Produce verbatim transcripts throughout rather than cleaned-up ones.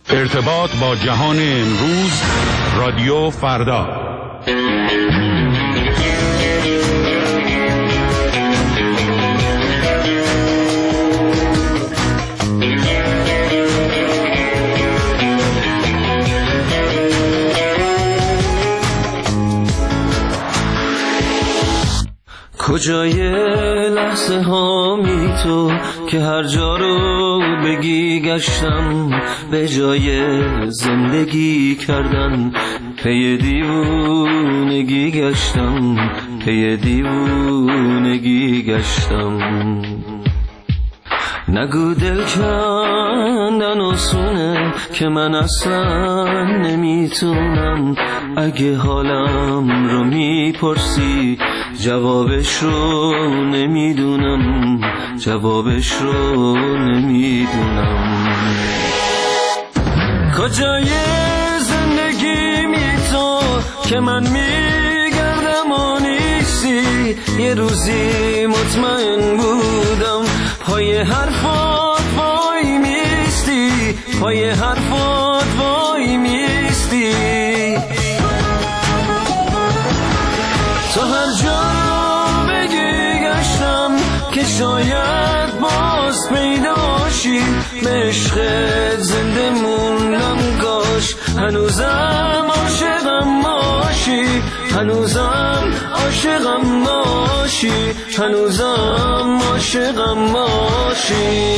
ارتباط با جهان امروز، رادیو فردا. کجای لحظه هامی تو که هر جا رو بگی گشتم، به جای زندگی کردن پی دیوونگی گشتم، پی دیوونگی گشتم. نگو دل کندن آسونه که من اصلا نمیتونم. اگه حالم رو میپرسی جوابش رو نمیدونم، جوابش رو نمیدونم. کجای زندگی می تو که من میگردم و نیستی؟ یه روزی مطمئن بودم پای حرفات وای میستی، پای حرفات وای میستی. تو هر جا رو بگی گشتم که شاید باز پیداشی، به عشقت زنده موندم کاش هنوزم عاشقم باشی، هنوزم عاشقم باشی، هنوزم عاشقم باشی.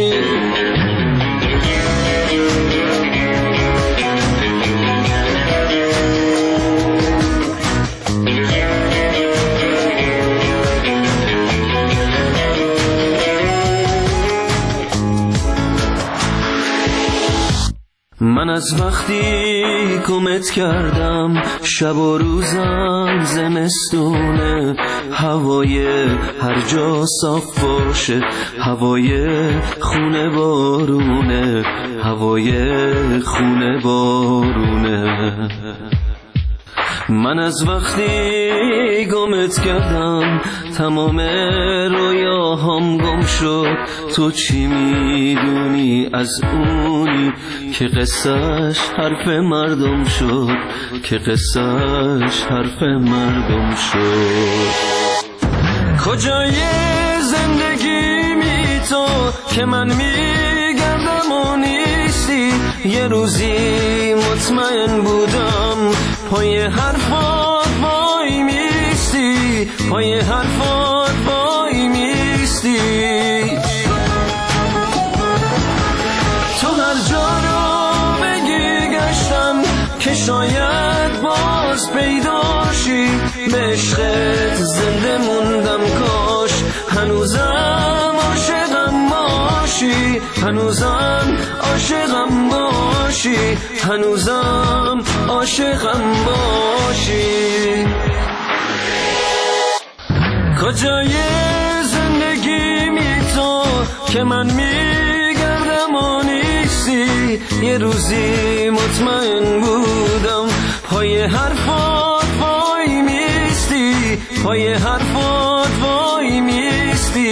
من از وقتی گمت کردم شب و روزم زمستونه، هوای هر جا صاف باشه، هوای خونه بارونه، هوای خونه بارونه. من از وقتی گمت کردم تمام رویاهام گم شد. تو چی میدونی از اونی که قصهش حرف مردم شد، که قصهش حرف مردم شد. کجای زندگی می تو که من میگردم و نیستی؟ یه روزی مطمئن بودم پای حرفات وای میستی، پای حرفات وای میستی. تو هر جا رو بگی گشتم که شاید باز پیداشی، به عشقت زنده موندم کاش هنوزم عاشقم باشی، هنوزم عاشقم باشی، هنوزم عاشقم باشی. کجای زندگی می تو که من میگردم و نیستی؟ یه روزی مطمئن بودم پای حرفات وای میستی، پای حرفات وای میستی.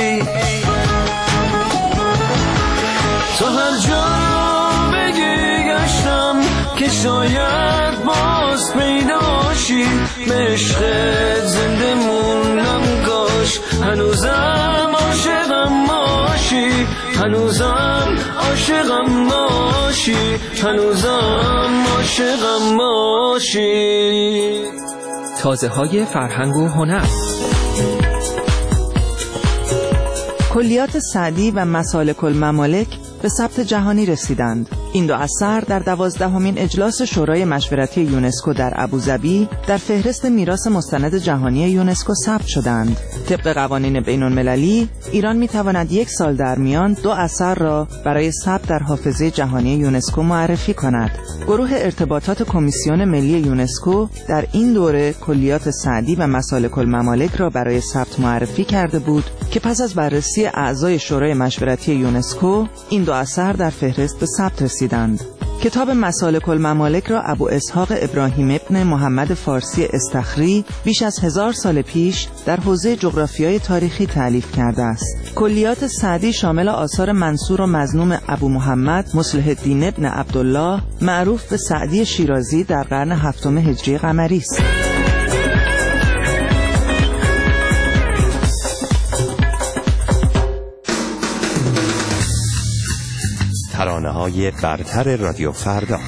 تو هر جا رو بگی گشتم که شاید باز پیداشی، به عشقت زنده موندم کاش هنوزم عاشقم باشی، هنوزم عاشقم باشی، هنوزم عاشقم باشی. تازه های فرهنگ و هنر. کلیات سعدی و مسالک الممالک به ثبت جهانی رسیدند. این دو اثر در دوازدهمین اجلاس شورای مشورتی یونسکو در ابوظبی در فهرست میراث مستند جهانی یونسکو ثبت شدند. طبق قوانین بین‌المللی، ایران می‌تواند یک سال در میان دو اثر را برای ثبت در حافظه جهانی یونسکو معرفی کند. گروه ارتباطات کمیسیون ملی یونسکو در این دوره کلیات سعدی و مسالک الممالک را برای ثبت معرفی کرده بود که پس از بررسی اعضای شورای مشورتی یونسکو این دو اثر در فهرست به ثبت رسیدند. کتاب مسالک الممالک را ابو اسحاق ابراهیم ابن محمد فارسی استخری بیش از هزار سال پیش در حوزه جغرافیای تاریخی تألیف کرده است. کلیات سعدی شامل آثار منصور و مظنون ابو محمد مصلح الدین ابن عبدالله معروف به سعدی شیرازی در قرن هفتم هجری قمری است. ترانه‌های برتر رادیو فردا.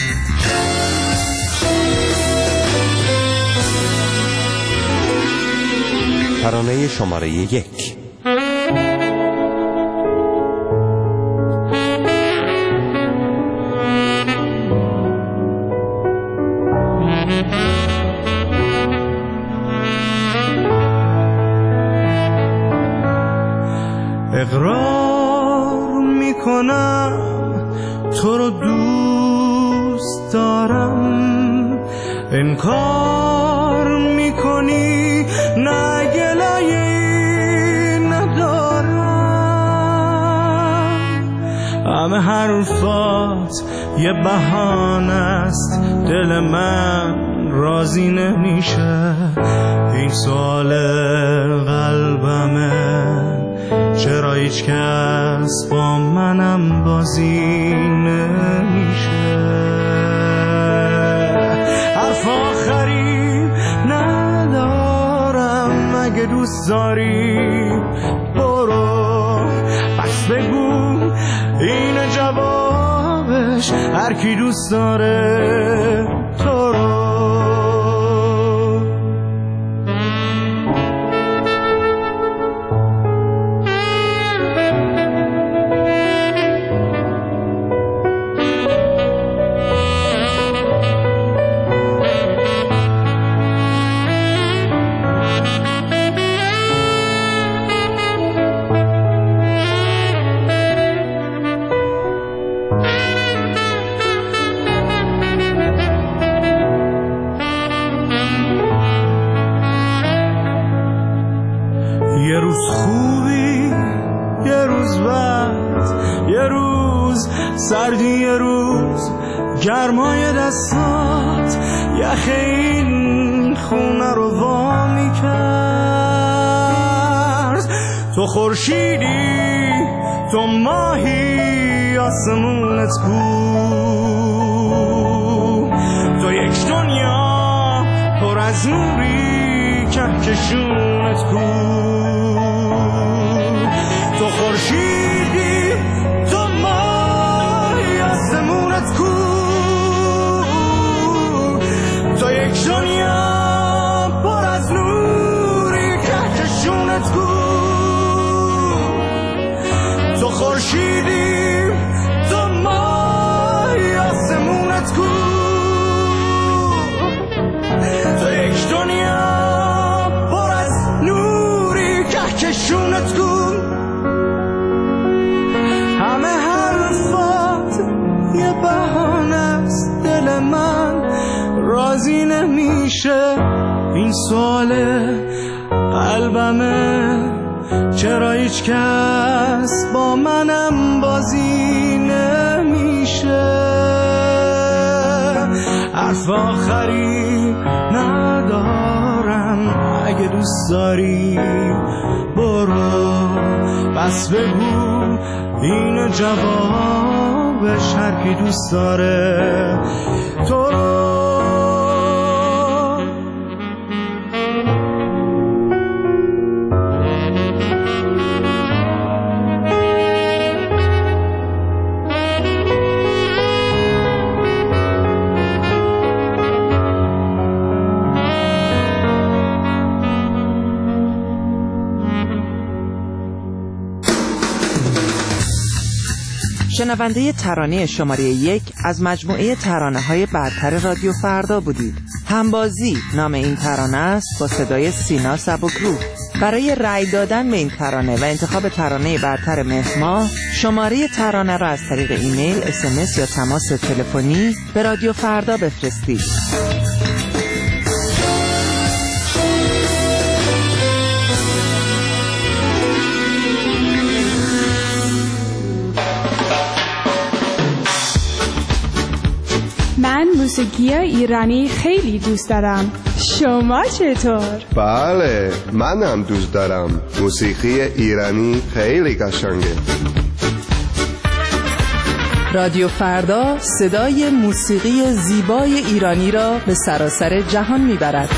ترانه شماره یک. اقرار میکنم تو رو دوست دارم، انکار میکنی نه گلایی ندارم. همه حرفات یه بهانه است، دل من راضی نمیشه. این سوال قلبمه، چرا هیچ کس با منم بازی نمیشه. حرف آخری ندارم، اگه دوست داری برو، بس بگو این جوابش، هر کی دوست داره تو رو. یه روز خوبی، یه روز بد، یه روز سردی، یه روز گرمای دستات یخ این خونه رو وا میکرد. تو خورشیدی، تو ماهی، آسمونت بود، تو یک دنیا پر از نوری، کهکشونت بود. تو خورشیدی، تو ماهی، آسمونت کو، تو یک دنیا پر از نوری، کهکشونت کو. تو خورشیدی، تو ماهی، آسمونت کو، تو یک دنیا پر از نوری، کهکشونت کو. همه حرفات یه بهانه است، دل من راضی نمیشه. این سوال قلبمه، چرا هیچ کس با منم بازی نمیشه. حرف آخری ندارم، اگه دوست داری برو، بس بگو این جوابش، هر کی دوست داره تو رو. شنونده ترانه شماره یک از مجموعه ترانه‌های برتر رادیو فردا بودید. همبازی نام این ترانه است، با صدای سینا سبکرو. برای رأی دادن به این ترانه و انتخاب ترانه برتر مهر ماه، شماره ترانه را از طریق ایمیل، اس ام اس یا تماس تلفنی به رادیو فردا بفرستید. موسیقی ایرانی خیلی دوست دارم. شما چطور؟ بله، منم دوست دارم. موسیقی ایرانی خیلی قشنگه. رادیو فردا صدای موسیقی زیبای ایرانی را به سراسر جهان میبرد.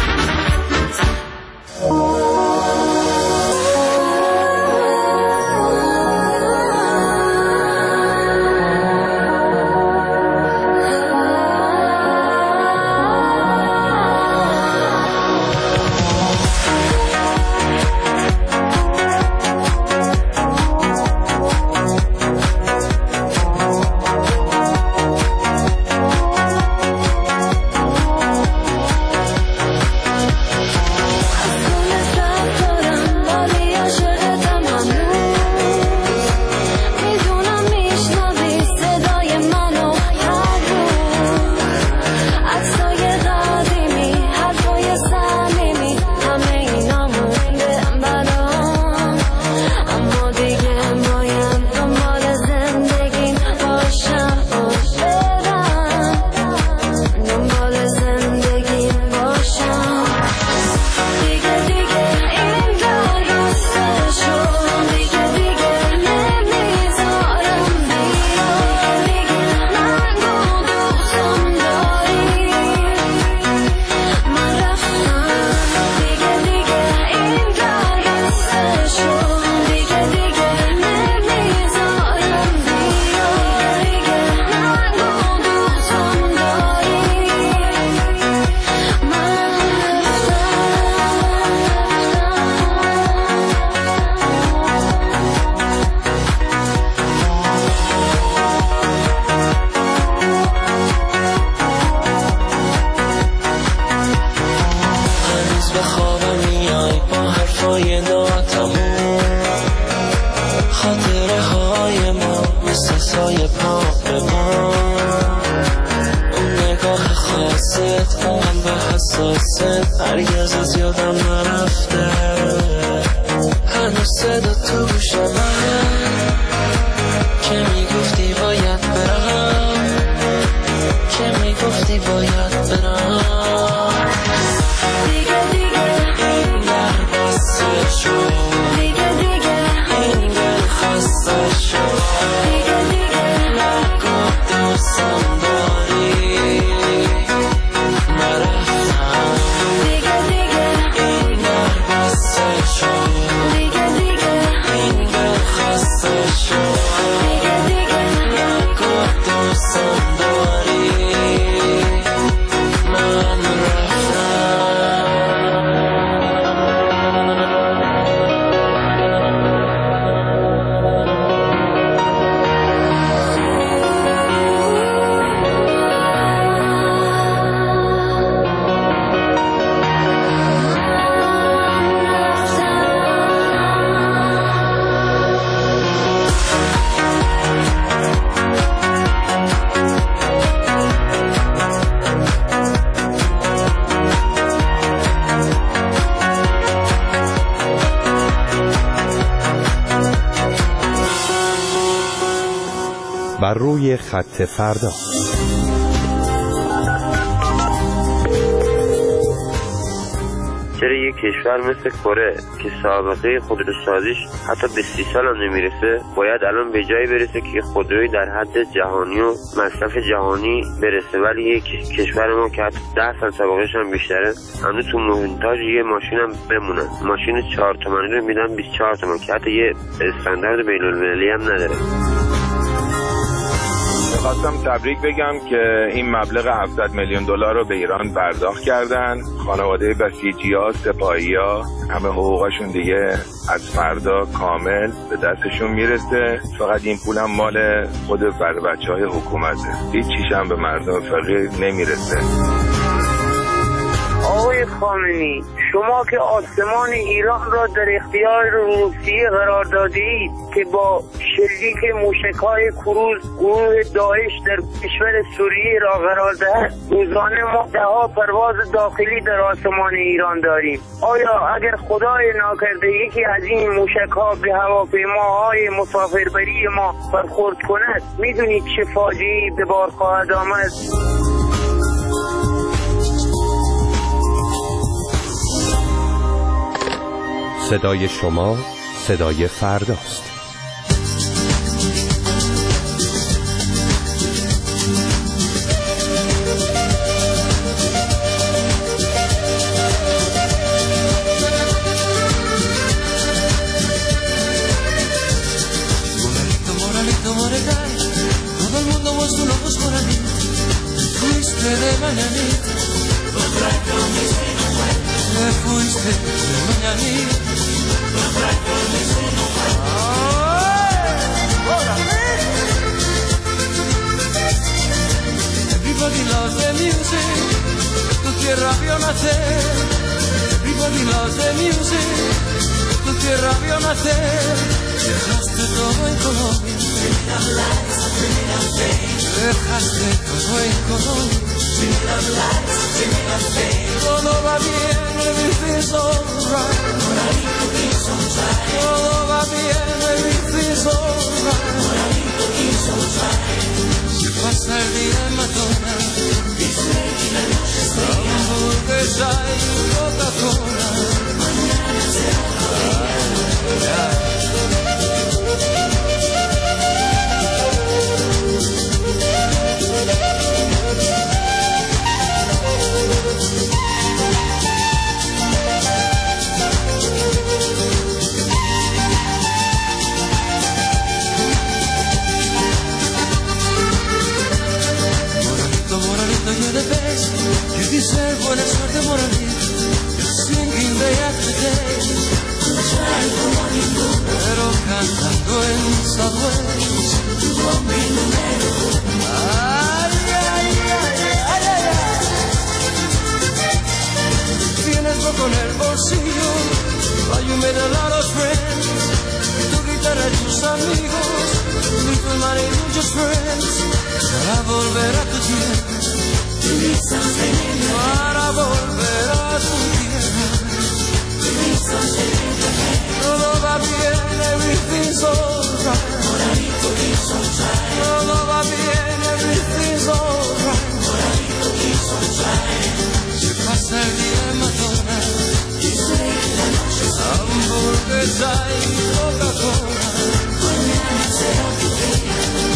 هرگز از یادم نرفته، هنوز صدا تو گوشمه که میگفتی باید برم، که میگفتی باید برم. دیگه دیگه این در بسته شد، دیگه دیگه این دل خسته شد، دیگه دیگه نگاه دوستم داری نرفتم. دیگه دیگه این در بسته شد، دیگه دیگه این دل خسته شد، دیگه دیگه نگاه دوستم داری من رفتم. بر روی خط فردا. چرا یک کشور مثل کره که سابقه خودروسازیش حتی به سی سال هم نمیرسه باید الان به جایی برسه که خودروی در حد جهانی و مصرف جهانی برسه، ولی یک کشور ما که حتی ده سال سابقهش هم بیشتره هنوز تو مونتاژ یه ماشین هم بمونن، ماشین چهار تومانی رو میدن بیست و چهار تومن که حتی یه استاندارد بین‌المللی هم نداره. خواستم تبریک بگم که این مبلغ هفتصد میلیون دلار رو به ایران پرداخت کردن. خانواده بسیجی‌ها، سپاهی‌ها، همه حقوقشون دیگه از فردا کامل به دستشون میرسه. فقط این پول هم مال خود بر بچه‌های حکومته، هیچ چیز هم به مردم فقیر نمیرسه. آقای خامنه‌ای، شما که آسمان ایران را در اختیار روسیه قرار دادید که با شلیک موشک‌های کروز گروه داعش در کشور سوریه را قرار دهد، روزانه ما ده‌ها پرواز داخلی در آسمان ایران داریم. آیا اگر خدای ناکرده یکی از این موشک‌ها به هواپیماهای مسافربری ما برخورد کند، میدونید چه فاجعه‌ای به بار خواهد آمد؟ صدای شما صدای فرداست. Everybody loves the music, tu tierra vio nacer. Everybody loves the music, tu tierra vio nacer. Dejaste todo en Colombia, dejaste todo en Colombia. Todo va bien, everything's alright. Todo va bien, everything's alright. Se pasa el día en McDonald's, hamburguesa y Coca-Cola. You're the best, you deserve buena suerte, Moralito. You're singing day after day, pero cantando en Subways. Ay, ay, ay, ay, ay, ay. Tienes poco en el bolsillo, but you made a lot of friends. Tu guitarra y tus amigos, little money and just friends. Para volver a tu tierra, para volver a tu tierra. Todo va bien, everything's alright. Todo va bien, everything's alright. Se pasa el día en McDonald's, hamburguesa y Coca-Cola. Mañana será tu día.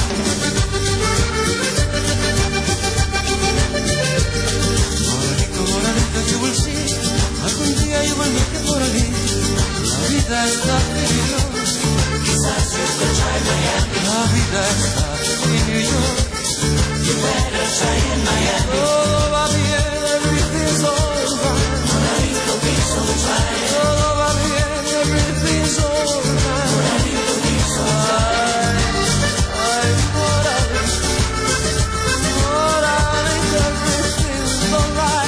You will see, algún día you will make it for a leave. La vida está en New York, quizás you could try Miami. La vida está en New York, you better try in Miami. Todo va bien, everything's alright. Moralito, please don't try. Todo va bien, everything's alright. Moralito, please don't try. Ay, Moralito, Moralito, everything's alright.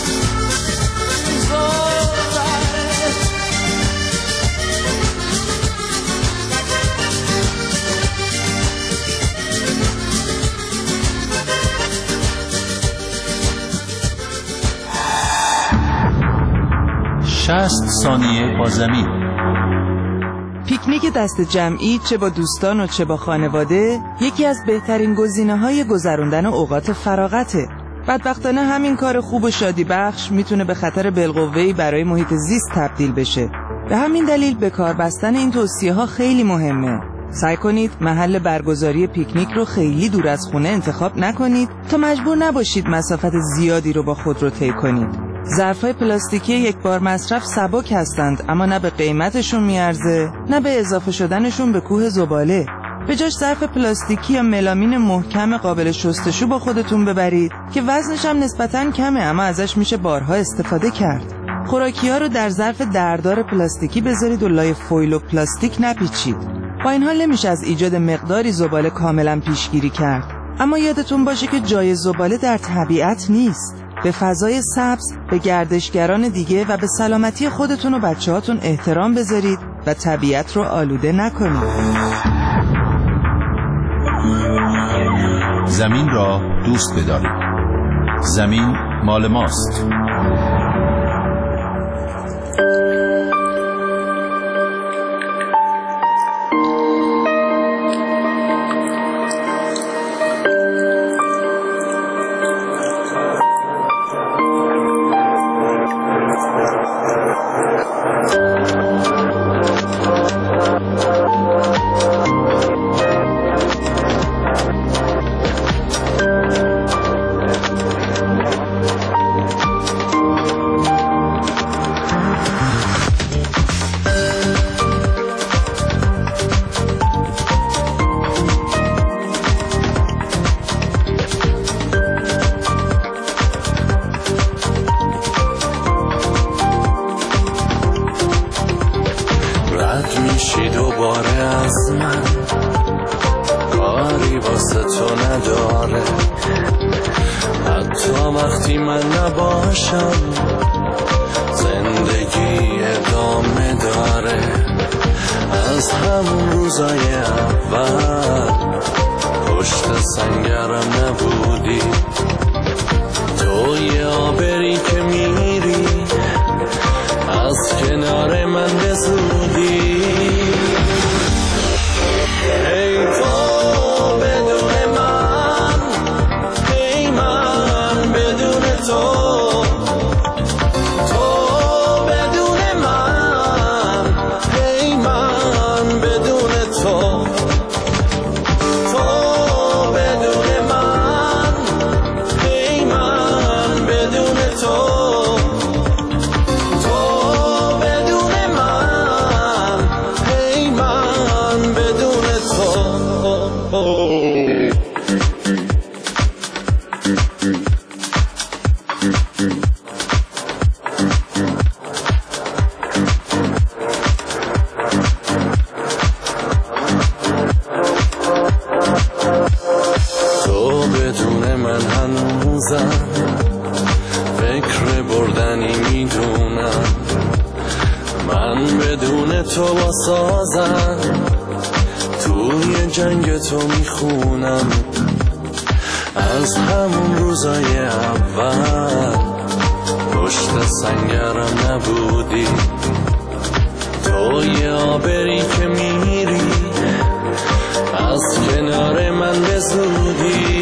شصت ثانیه با زمین. پیکنیک دست جمعی چه با دوستان و چه با خانواده یکی از بهترین گزینه‌های گذراندن اوقات فراغته. بدبختانه همین کار خوب و شادی بخش میتونه به خطر بالقوه‌ای برای محیط زیست تبدیل بشه. به همین دلیل به کار بستن این توصیه‌ها خیلی مهمه. سعی کنید محل برگزاری پیکنیک رو خیلی دور از خونه انتخاب نکنید تا مجبور نباشید مسافت زیادی رو با خود رو طی کنید. ظرف‌های پلاستیکی یک بار مصرف سبک هستند، اما نه به قیمتشون میارزه نه به اضافه شدنشون به کوه زباله. به جاش ظرف پلاستیکی یا ملامین محکم قابل شستشو با خودتون ببرید که وزنش هم نسبتاً کمه، اما ازش میشه بارها استفاده کرد. خوراکی‌ها رو در ظرف دردار پلاستیکی بذارید و لای فویل و پلاستیک نپیچید. با این حال نمیشه از ایجاد مقداری زباله کاملاً پیشگیری کرد، اما یادتون باشه که جای زباله در طبیعت نیست. به فضای سبز، به گردشگران دیگه و به سلامتی خودتون و بچه‌هاتون احترام بذارید و طبیعت رو آلوده نکنید. زمین را دوست بدارید. زمین مال ماست. تو نداره، حتی وقتی من نباشم زندگی ادامه داره. از همون روزای اول پشت سنگرم نبودی، تو یه آبری که میری از کنار من به زودی. ای تو بدون من، ای من بدون تو، تو بدون من، ای من بدون تو، تو بدون من، ای من بدون تو، فکر بردنی میدونم، من بدون تو با سازم، توی جنگ تو میخونم. از همون روزای اول پشت سنگرم نبودی، تو یه آبری که میری از کنار من به زودی.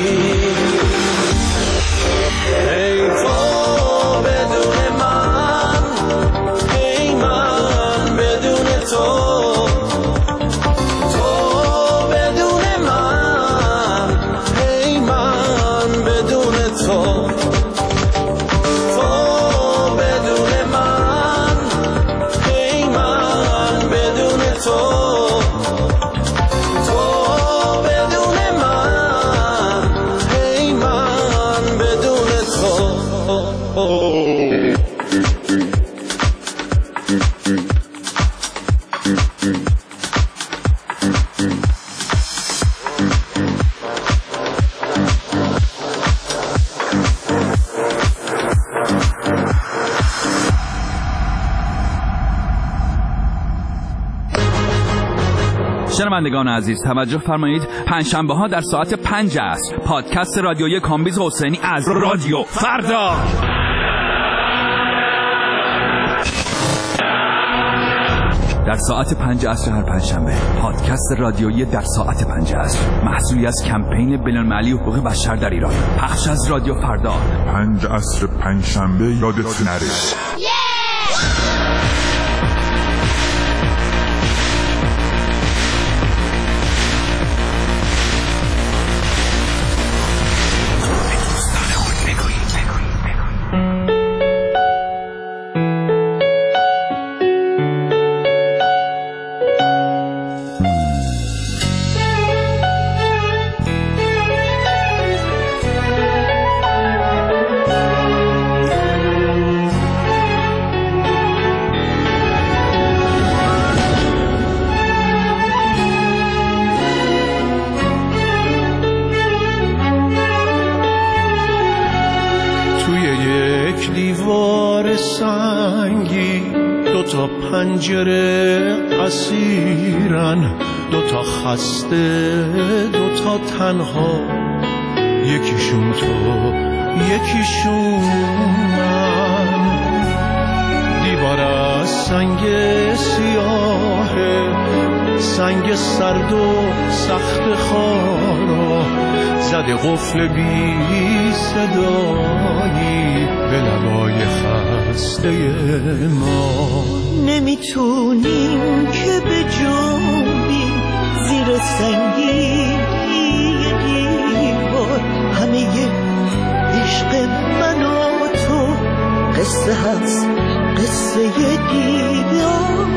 ای تو بدون من، ای من بدون تو، تو بدون من، ای من بدون تو، تو بدون من، ای من بدون تو، تو بدون من، ای من بدون تو. شنوندگان عزیز توجه فرمایید، پنجشنبه ها در ساعت پنج است پادکست رادیویی کامبیز حسینی از رادیو فردا. در ساعت پنج عصر هر پنجشنبه پادکست رادیویی در ساعت پنج است، محصولی از کمپین بین‌المللی حقوق بشر در ایران، پخش از رادیو فردا. پنج عصر پنجشنبه یادت نره. پنجره اسیرن، دوتا خسته دوتا تنها، یکیشون تو یکیشون من. دیوار از سنگ سیاه، سنگ سرد و سخت خارا، زده قفل بی صدایی به لبای خسته ما. نمیتونیم که به جنبیم زیر سنگی دیوار، همه عشق من و تو قصه هست، قصه دیدار.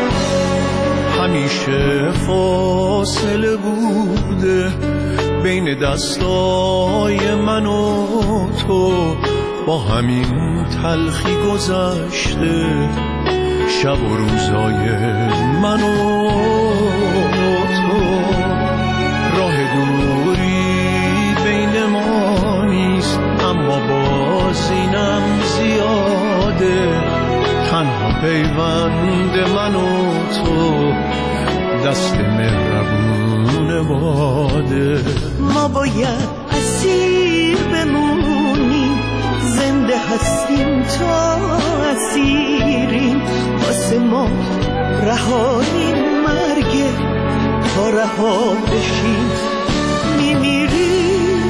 همیشه فاصله بوده بین بین دستای من و تو با همین تلخی گذشته، شب و روزای من و تو. راه دوری بین ما نیست، اما باز اینم زیاده. تنها پیوند من و تو دست مهربون باده. ما باید اسیر بمونیم، زنده هستیم تا اسیریم. واسه ما رهایی مرگه، تا رها بشیم میمیریم.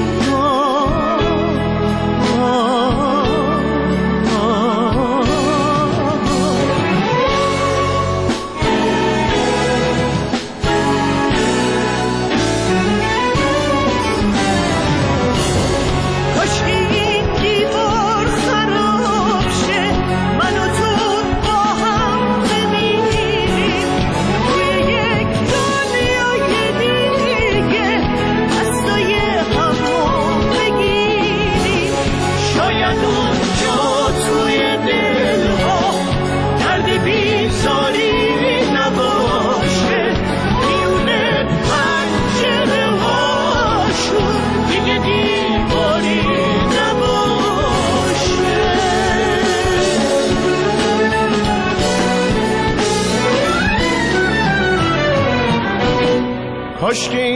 کاش که